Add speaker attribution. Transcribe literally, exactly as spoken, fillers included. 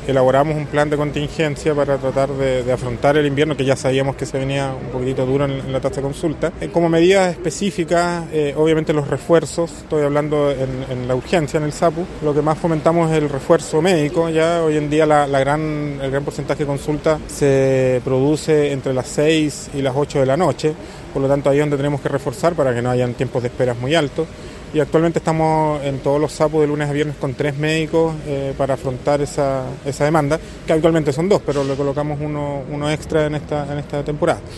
Speaker 1: elaboramos un plan de contingencia para tratar de, de afrontar el invierno, que ya sabíamos que se venía un poquitito duro en, en la tasa de consulta. Eh, como medidas específicas, eh, obviamente los refuerzos, estoy hablando en, en la urgencia, en el SAPU, lo que más fomentamos es el refuerzo médico. Ya hoy en día la, la gran, el gran porcentaje de consulta se produce entre las seis y las ocho de la noche, por lo tanto ahí es donde tenemos que reforzar para que no hayan tiempos de esperas muy altos. Y actualmente estamos en todos los SAPU de lunes a viernes con tres médicos eh, para afrontar esa, esa demanda, que actualmente son dos, pero le colocamos uno, uno extra en esta, en esta temporada.